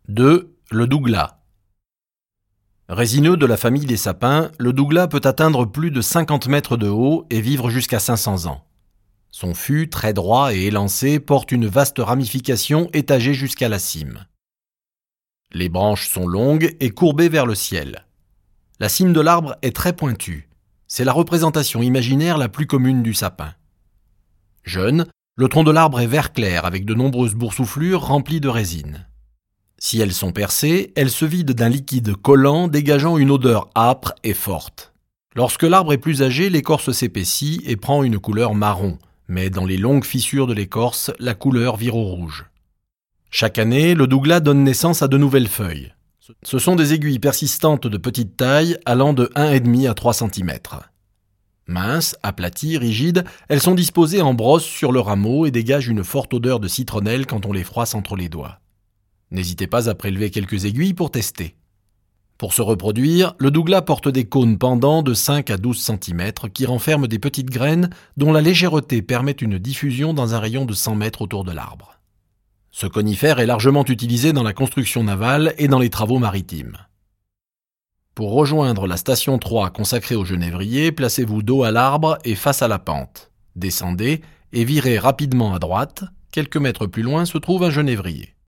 2. Le douglas. Résineux de la famille des sapins, le douglas peut atteindre plus de 50 mètres de haut et vivre jusqu'à 500 ans. Son fût, très droit et élancé, porte une vaste ramification étagée jusqu'à la cime. Les branches sont longues et courbées vers le ciel. La cime de l'arbre est très pointue. C'est la représentation imaginaire la plus commune du sapin. Jeune, le tronc de l'arbre est vert clair avec de nombreuses boursouflures remplies de résine. Si elles sont percées, elles se vident d'un liquide collant dégageant une odeur âpre et forte. Lorsque l'arbre est plus âgé, l'écorce s'épaissit et prend une couleur marron, mais dans les longues fissures de l'écorce, la couleur vire au rouge. Chaque année, le douglas donne naissance à de nouvelles feuilles. Ce sont des aiguilles persistantes de petite taille allant de 1,5 à 3 cm. Minces, aplaties, rigides, elles sont disposées en brosse sur le rameau et dégagent une forte odeur de citronnelle quand on les froisse entre les doigts. N'hésitez pas à prélever quelques aiguilles pour tester. Pour se reproduire, le douglas porte des cônes pendants de 5 à 12 cm qui renferment des petites graines dont la légèreté permet une diffusion dans un rayon de 100 mètres autour de l'arbre. Ce conifère est largement utilisé dans la construction navale et dans les travaux maritimes. Pour rejoindre la station 3 consacrée au genévrier, placez-vous dos à l'arbre et face à la pente. Descendez et virez rapidement à droite. Quelques mètres plus loin se trouve un genévrier.